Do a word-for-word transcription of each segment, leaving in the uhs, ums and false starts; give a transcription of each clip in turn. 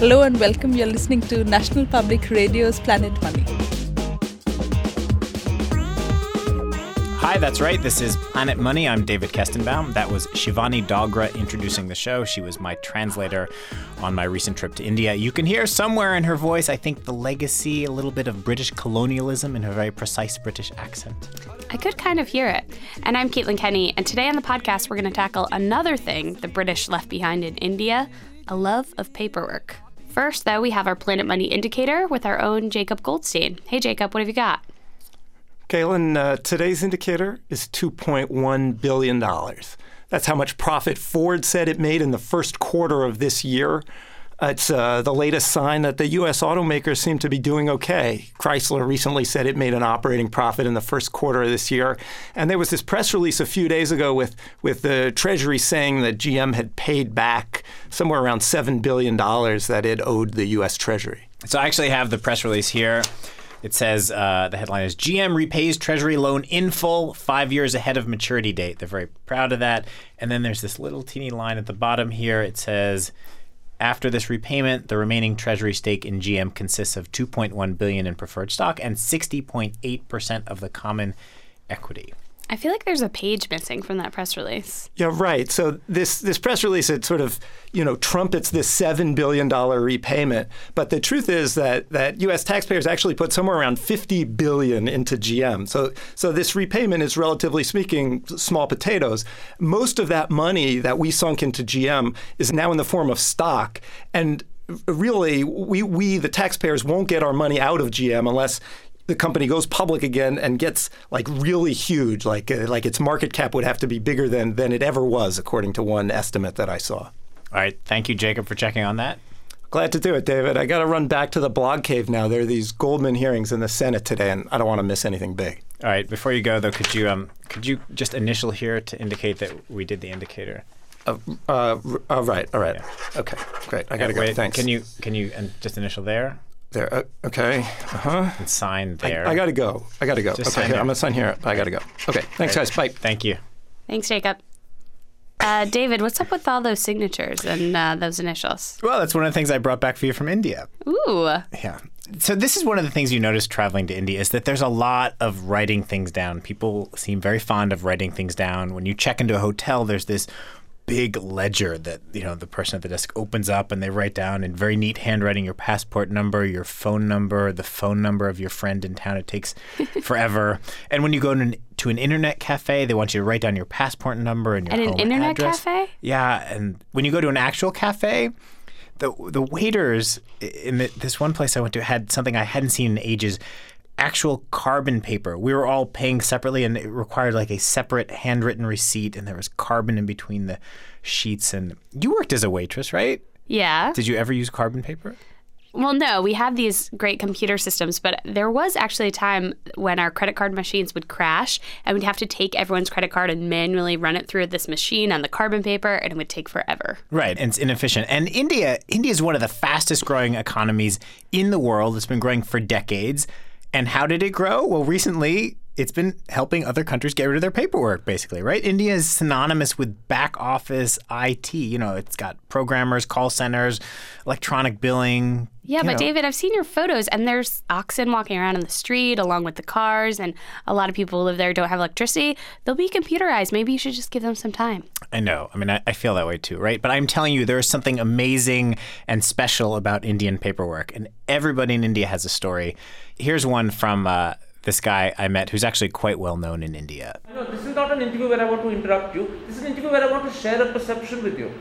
Hello and welcome. You're listening to National Public Radio's Planet Money. Hi, that's right. This is Planet Money. I'm David Kestenbaum. That was Shivani Dogra introducing the show. She was my translator on my recent trip to India. You can hear somewhere in her voice, I think, the legacy, a little bit of British colonialism in her very precise British accent. I could kind of hear it. And I'm Caitlin Kenny, and today on the podcast, we're going to tackle another thing the British left behind in India, a love of paperwork. First, though, we have our Planet Money indicator with our own Jacob Goldstein. Hey, Jacob, what have you got? Caitlin, uh, today's indicator is two point one billion dollars. That's how much profit Ford said it made in the first quarter of this year. Uh, it's uh, the latest sign that the U S automakers seem to be doing okay. Chrysler recently said it made an operating profit in the first quarter of this year. And there was this press release a few days ago with, with the Treasury saying that G M had paid back somewhere around seven billion dollars that it owed the U S Treasury. So I actually have the press release here. It says, uh, the headline is, G M repays Treasury loan in full, five years ahead of maturity date. They're very proud of that. And then there's this little teeny line at the bottom here. It says, after this repayment, the remaining Treasury stake in G M consists of two point one billion dollars in preferred stock and sixty point eight percent of the common equity. I feel like there's a page missing from that press release. Yeah, right. So this this press release, it sort of, you know, trumpets this seven billion dollars repayment. But the truth is that that U S taxpayers actually put somewhere around fifty billion dollars into G M. So so this repayment is, relatively speaking, small potatoes. Most of that money that we sunk into G M is now in the form of stock. And really, we, we the taxpayers, won't get our money out of G M unless the company goes public again and gets like really huge, like uh, like its market cap would have to be bigger than than it ever was, according to one estimate that I saw. All right. Thank you, Jacob, for checking on that. Glad to do it, David. I got to run back to the blog cave now. There are these Goldman hearings in the Senate today, and I don't want to miss anything big. All right. Before you go, though, could you um could you just initial here to indicate that we did the indicator? Uh, uh, uh right. All right. Yeah. Okay. Great. I got to yeah, go. Wait, Thanks. Can you can you and just initial there? There. Uh, okay. Uh-huh. And sign there. I, I got to go. I got to go. Just okay. Here, here. I'm going to sign here. I got to go. Okay. Thanks, right. guys. Bye. Thank you. Thanks, Jacob. Uh, David, what's up with all those signatures and uh, those initials? Well, that's one of the things I brought back for you from India. Ooh. Yeah. So this is one of the things you notice traveling to India is that there's a lot of writing things down. People seem very fond of writing things down. When you check into a hotel, there's this big ledger that, you know, the person at the desk opens up and they write down in very neat handwriting your passport number, your phone number, the phone number of your friend in town. It takes forever. And when you go to an, to an internet cafe, they want you to write down your passport number and your At an home internet address. cafe? Yeah. And when you go to an actual cafe, the the waiters in the, this one place I went to had something I hadn't seen in ages. Actual carbon paper. We were all paying separately, and it required like a separate handwritten receipt, and there was carbon in between the sheets. And you worked as a waitress, right? Yeah. Did you ever use carbon paper? Well, no, we had these great computer systems, but there was actually a time when our credit card machines would crash, and we'd have to take everyone's credit card and manually run it through this machine on the carbon paper, and it would take forever. Right, and it's inefficient. And India, India is one of the fastest growing economies in the world. It's been growing for decades. And how did it grow? Well, recently, it's been helping other countries get rid of their paperwork, basically, right? India is synonymous with back office I T. You know, it's got programmers, call centers, electronic billing. Yeah, but know. David, I've seen your photos, and there's oxen walking around in the street along with the cars, and a lot of people who live there don't have electricity. They'll be computerized. Maybe you should just give them some time. I know. I mean, I, I feel that way too, right? But I'm telling you, there is something amazing and special about Indian paperwork, and everybody in India has a story. Here's one from uh, this guy I met who's actually quite well known in India. No, this is not an interview where I want to interrupt you. This is an interview where I want to share a perception with you.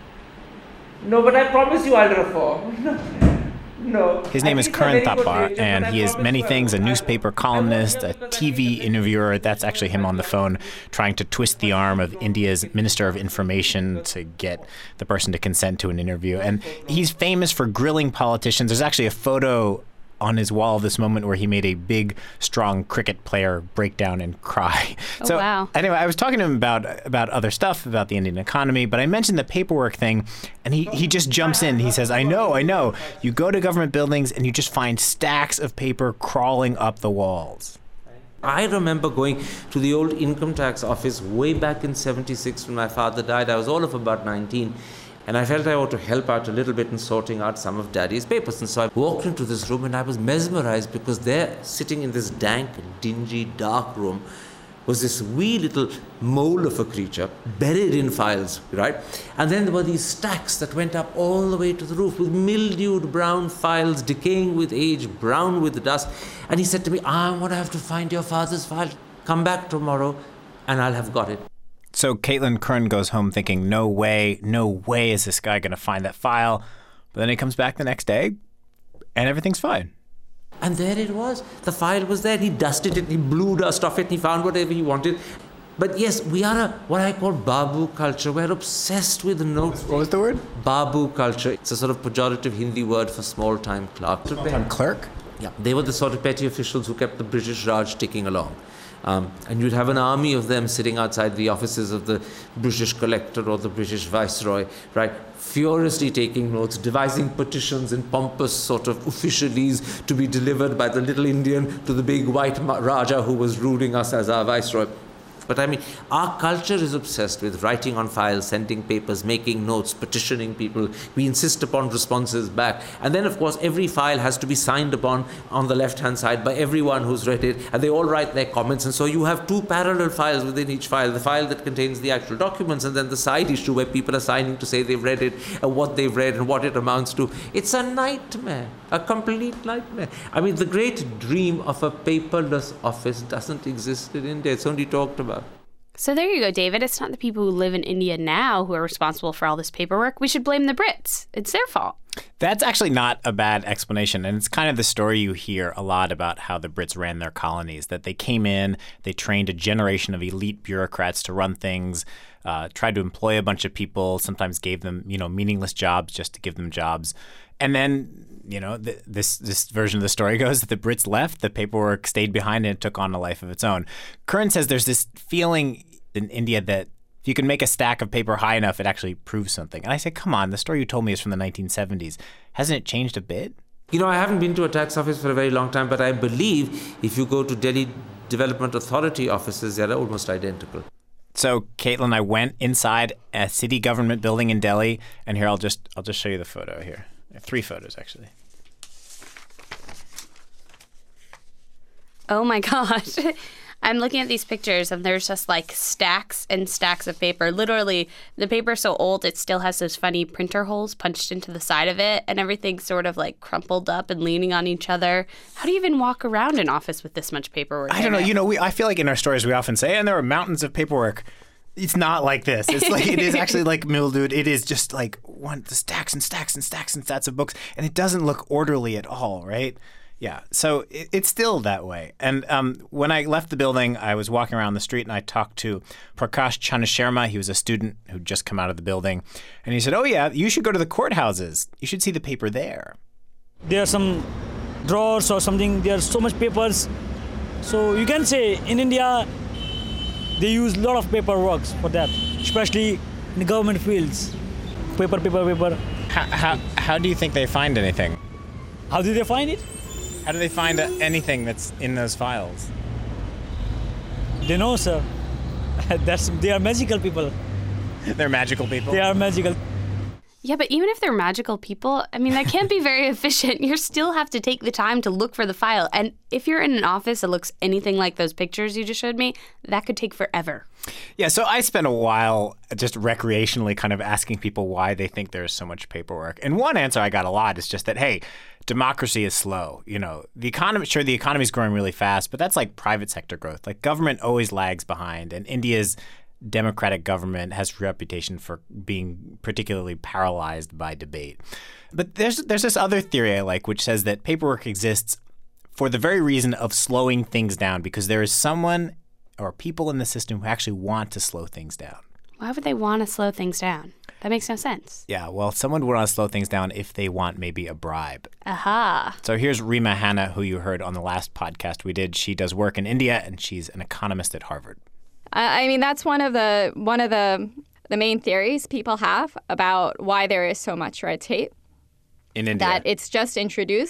No, but I promise you I'll reform. No. No. His name is Karan Thapar, and he is many things, a newspaper columnist, a T V interviewer. That's actually him on the phone trying to twist the arm of India's Minister of Information to get the person to consent to an interview. And he's famous for grilling politicians. There's actually a photo on his wall this moment where he made a big, strong cricket player break down and cry. Oh, so wow. Anyway, I was talking to him about about other stuff, about the Indian economy, but I mentioned the paperwork thing, and he, he just jumps in. He says, I know, I know. You go to government buildings and you just find stacks of paper crawling up the walls. I remember going to the old income tax office way back in seventy-six when my father died. I was all of about nineteen. And I felt I ought to help out a little bit in sorting out some of Daddy's papers. And so I walked into this room and I was mesmerized because there, sitting in this dank, dingy, dark room, was this wee little mole of a creature buried in files, right? And then there were these stacks that went up all the way to the roof with mildewed brown files, decaying with age, brown with dust. And he said to me, I'm going to have to find your father's file. Come back tomorrow and I'll have got it. So Caitlin Kern goes home thinking, no way, no way is this guy going to find that file. But then he comes back the next day and everything's fine. And there it was. The file was there. He dusted it, he blew dust off it, and he found whatever he wanted. But yes, we are a what I call Babu culture. We're obsessed with notes. What was the word? Babu culture. It's a sort of pejorative Hindi word for small-time clerk. Small-time clerk? Yeah. They were the sort of petty officials who kept the British Raj ticking along. Um, and you'd have an army of them sitting outside the offices of the British collector or the British viceroy, right, furiously taking notes, devising petitions in pompous sort of officialese to be delivered by the little Indian to the big white Raja who was ruling us as our viceroy. But I mean, our culture is obsessed with writing on files, sending papers, making notes, petitioning people. We insist upon responses back. And then, of course, every file has to be signed upon on the left-hand side by everyone who's read it, and they all write their comments. And so you have two parallel files within each file, the file that contains the actual documents, and then the side issue where people are signing to say they've read it, and what they've read, and what it amounts to. It's a nightmare, a complete nightmare. I mean, the great dream of a paperless office doesn't exist in India. It's only talked about. So there you go, David. It's not the people who live in India now who are responsible for all this paperwork. We should blame the Brits. It's their fault. That's actually not a bad explanation. And it's kind of the story you hear a lot about how the Brits ran their colonies, that they came in, they trained a generation of elite bureaucrats to run things, uh, tried to employ a bunch of people, sometimes gave them, you know, meaningless jobs just to give them jobs. And then, you know, th- this this version of the story goes that the Brits left, the paperwork stayed behind, and it took on a life of its own. Kern says there's this feeling in India that if you can make a stack of paper high enough, it actually proves something. And I say, come on, the story you told me is from the nineteen seventies. Hasn't it changed a bit? You know, I haven't been to a tax office for a very long time, but I believe if you go to Delhi Development Authority offices, they're almost identical. So Caitlin and I went inside a city government building in Delhi, and here I'll just I'll just show you the photo here. Three photos, actually. Oh my gosh. I'm looking at these pictures and there's just like stacks and stacks of paper. Literally, the paper's so old it still has those funny printer holes punched into the side of it, and everything's sort of like crumpled up and leaning on each other. How do you even walk around an office with this much paperwork? I don't know. You know, we I feel like in our stories we often say, and there are mountains of paperwork. It's not like this. It's like it is actually like mildewed. It is just like one the stacks and stacks and stacks and stacks of books, and it doesn't look orderly at all, right? Yeah. So it, it's still that way. And um, when I left the building, I was walking around the street and I talked to Prakash Chanasharma. He was a student who'd just come out of the building, and he said, "Oh yeah, you should go to the courthouses. You should see the paper there." There are some drawers or something. There are so much papers. So you can say in India, they use a lot of paperwork for that, especially in the government fields. Paper, paper, paper. How, how, how do you think they find anything? How do they find it? How do they find uh, anything that's in those files? They know, sir. That's they are magical people. They're magical people? They are magical. Yeah, but even if they're magical people, I mean, that can't be very efficient. You still have to take the time to look for the file. And if you're in an office that looks anything like those pictures you just showed me, that could take forever. Yeah, so I spent a while just recreationally kind of asking people why they think there's so much paperwork. And one answer I got a lot is just that, hey, democracy is slow. You know, the economy, sure, the economy's growing really fast, but that's like private sector growth. Like government always lags behind, and India's democratic government has a reputation for being particularly paralyzed by debate. But there's there's this other theory I like, which says that paperwork exists for the very reason of slowing things down, because there is someone or people in the system who actually want to slow things down. Why would they want to slow things down? That makes no sense. Yeah, well, someone would want to slow things down if they want maybe a bribe. Aha. So here's Rima Hanna, who you heard on the last podcast we did. She does work in India, and she's an economist at Harvard. I mean, that's one of the one of the the main theories people have about why there is so much red tape. In India. That it's just introduced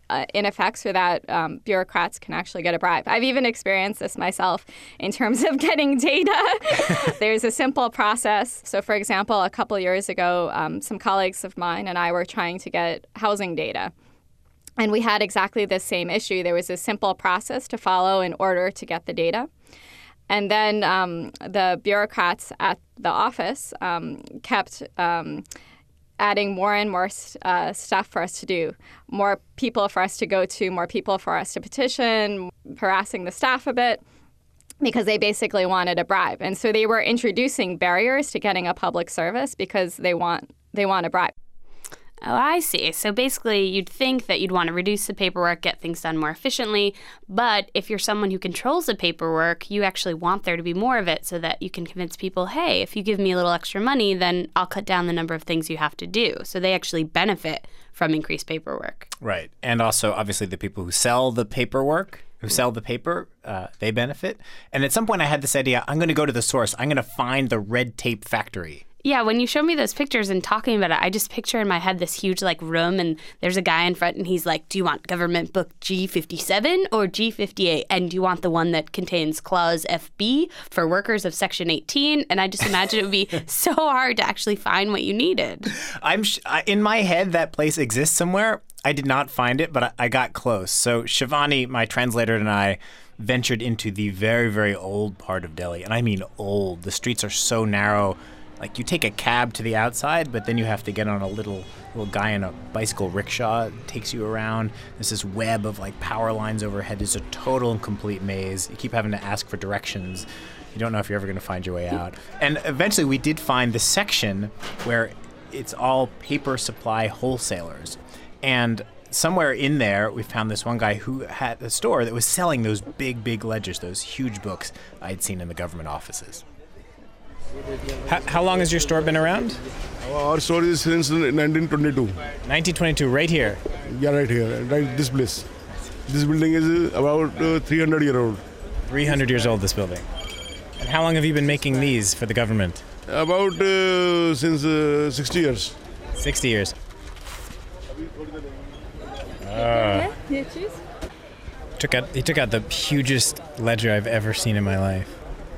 uh, in effect so that um, bureaucrats can actually get a bribe. I've even experienced this myself in terms of getting data. There's a simple process. So, for example, a couple years ago, um, some colleagues of mine and I were trying to get housing data. And we had exactly the same issue. There was a simple process to follow in order to get the data. And then um, the bureaucrats at the office um, kept um, adding more and more uh, stuff for us to do, more people for us to go to, more people for us to petition, harassing the staff a bit, because they basically wanted a bribe. And so they were introducing barriers to getting a public service because they want they want a bribe. Oh, I see. So basically, you'd think that you'd want to reduce the paperwork, get things done more efficiently. But if you're someone who controls the paperwork, you actually want there to be more of it so that you can convince people, hey, if you give me a little extra money, then I'll cut down the number of things you have to do. So they actually benefit from increased paperwork. Right. And also, obviously, the people who sell the paperwork, who sell the paper, uh, they benefit. And at some point, I had this idea, I'm going to go to the source. I'm going to find the red tape factory. Yeah, when you showed me those pictures and talking about it, I just picture in my head this huge like room and there's a guy in front and he's like, do you want government book G fifty-seven or G fifty-eight? And do you want the one that contains clause F B for workers of section eighteen? And I just imagine it would be so hard to actually find what you needed. I'm sh- in my head, that place exists somewhere. I did not find it, but I, I got close. So Shivani, my translator, and I ventured into the very, very old part of Delhi. And I mean old. The streets are so narrow. Like, you take a cab to the outside, but then you have to get on a little little guy in a bicycle rickshaw. It takes you around. There's this web of, like, power lines overhead. It's a total and complete maze. You keep having to ask for directions. You don't know if you're ever going to find your way out. And eventually we did find the section where it's all paper supply wholesalers. And somewhere in there, we found this one guy who had a store that was selling those big, big ledgers, those huge books I'd seen in the government offices. How, how long has your store been around? Our store is since nineteen twenty-two. nineteen twenty-two, right here? Yeah, right here, right this place. This building is about uh, three hundred year old. three hundred years old, this building. And how long have you been making these for the government? About uh, since uh, sixty years. sixty years. Uh, took out, he took out the hugest ledger I've ever seen in my life.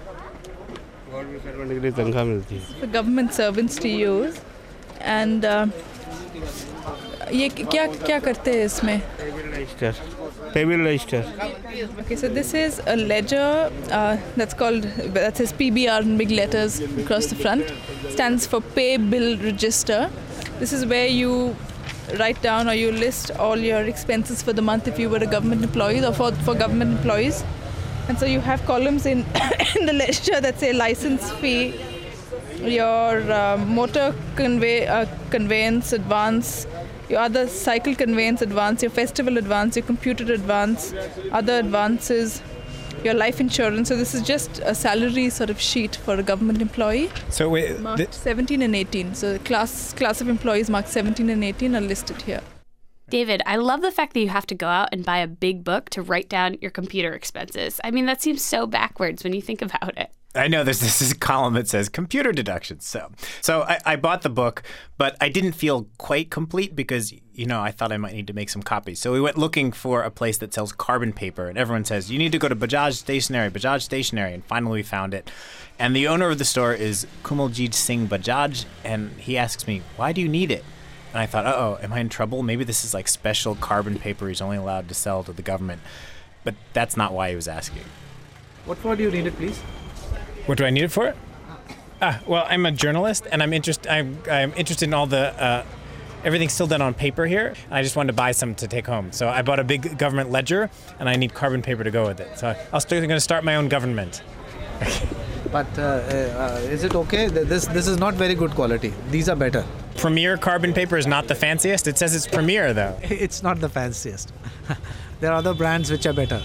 For government servants to use. And uh, ये क्या क्या करते हैं इसमें? Paybill register. Okay, so this is a ledger uh, that's called, that says P B R in big letters across the front. Stands for Pay Bill Register. This is where you write down or you list all your expenses for the month if you were a government employee or for, for government employees. And so you have columns in, in the ledger that say license fee, your uh, motor convey, uh, conveyance advance, your other cycle conveyance advance, your festival advance, your computer advance, other advances, your life insurance. So this is just a salary sort of sheet for a government employee. So wait, marked th- seventeen and eighteen. So the class class of employees marked seventeen and eighteen are listed here. David, I love the fact that you have to go out and buy a big book to write down your computer expenses. I mean, that seems so backwards when you think about it. I know there's this, this column that says computer deductions. So so I, I bought the book, but I didn't feel quite complete because, you know, I thought I might need to make some copies. So we went looking for a place that sells carbon paper. And everyone says, you need to go to Bajaj Stationery, Bajaj Stationery. And finally we found it. And the owner of the store is Kumaljit Singh Bajaj. And he asks me, why do you need it? And I thought, uh-oh, am I in trouble? Maybe this is like special carbon paper he's only allowed to sell to the government. But that's not why he was asking. What for do you need it, please? What do I need it for? Ah, well, I'm a journalist, and I'm interest. I'm, I'm interested in all the. Uh, everything's still done on paper here. I just wanted to buy some to take home, so I bought a big government ledger, and I need carbon paper to go with it. So I'm still going to start my own government. But uh, uh, is it okay? This this is not very good quality. These are better. Premier carbon paper is not the fanciest. It says it's Premier, though. It's not the fanciest. There are other brands which are better.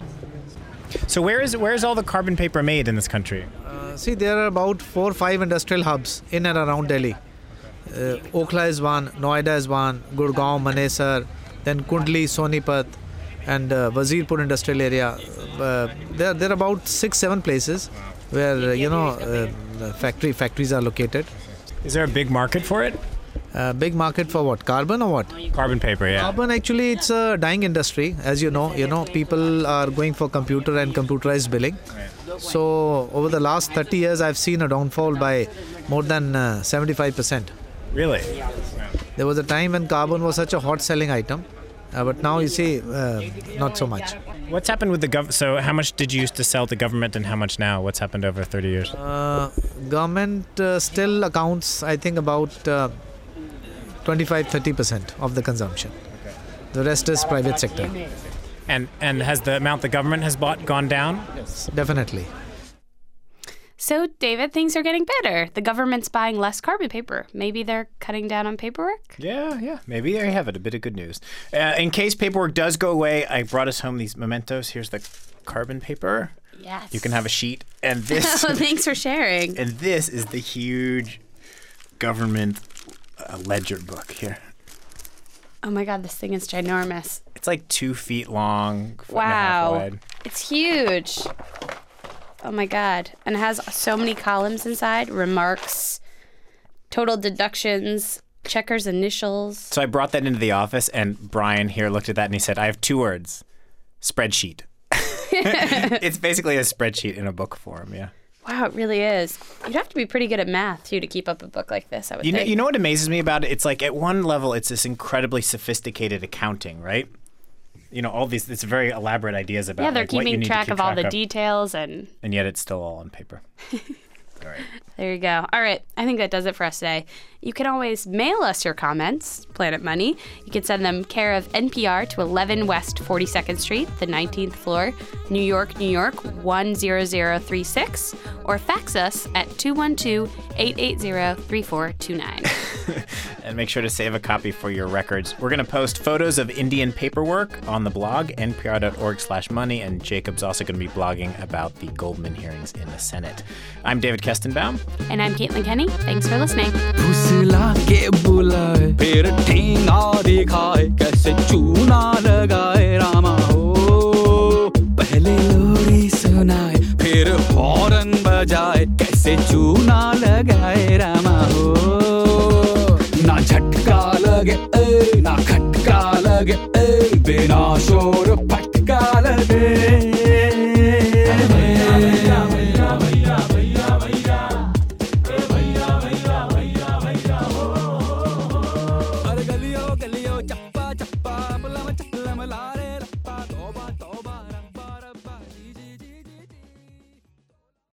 So where is where is all the carbon paper made in this country? Uh, see, there are about four or five industrial hubs in and around Delhi. Uh, Okhla is one, Noida is one, Gurgaon, Manesar, then Kundli, Sonipat, and uh, Wazirpur industrial area. Uh, there, there are about six, seven places where uh, you know uh, factory factories are located. Is there a big market for it? Uh, big market for what? Carbon or what? Carbon paper, yeah. Carbon, actually, it's a dying industry. As you know, you know, people are going for computer and computerized billing. Right. So over the last thirty years, I've seen a downfall by more than uh, seventy-five percent. Really? There was a time when carbon was such a hot selling item, uh, but now you see, uh, not so much. What's happened with the government? So how much did you used to sell to government and how much now? What's happened over thirty years? Uh, government uh, still accounts, I think, about uh, twenty-five to thirty percent of the consumption. Okay. The rest is private sector. And and has the amount the government has bought gone down? Yes, definitely. So, David, things are getting better. The government's buying less carbon paper. Maybe they're cutting down on paperwork? Yeah, yeah. Maybe there you have it. A bit of good news. Uh, in case paperwork does go away, I brought us home these mementos. Here's the carbon paper. Yes. You can have a sheet. And this. Oh, thanks for sharing. And this is the huge government uh, ledger book here. Oh my God, this thing is ginormous. It's like two feet long. Foot Wow. And a half wide. It's huge. Oh my God. And it has so many columns inside. Remarks, total deductions, checkers' initials. So I brought that into the office, and Brian here looked at that and he said, I have two words. Spreadsheet. It's basically a spreadsheet in a book form, yeah. Wow, it really is. You'd have to be pretty good at math, too, to keep up a book like this, I would you know, think. you know what amazes me about it? It's like at one level, it's this incredibly sophisticated accounting, right? You know, all these, it's very elaborate ideas about Yeah, they're like, what you keeping need track to keep of all track the details and... And yet it's still all on paper. All right. There you go. All right. I think that does it for us today. You can always mail us your comments, Planet Money. You can send them care of N P R to eleven West forty-second Street, the nineteenth floor, New York, New York, one zero zero three six, or fax us at two one two, eight eight zero, three four two nine. And make sure to save a copy for your records. We're going to post photos of Indian paperwork on the blog, npr.org slash money, and Jacob's also going to be blogging about the Goldman hearings in the Senate. I'm David Kestenbaum. And I'm Caitlin Kenny. Thanks for listening. फुसला के बुलाए फिर ठेंगा दिखाए कैसे चूना लगाए रामा हो पहले लोरी सुनाए फिर हॉर्न बजाए कैसे चूना लगाए रामा हो ना झटका लगे ना खटका लगे बिना शोर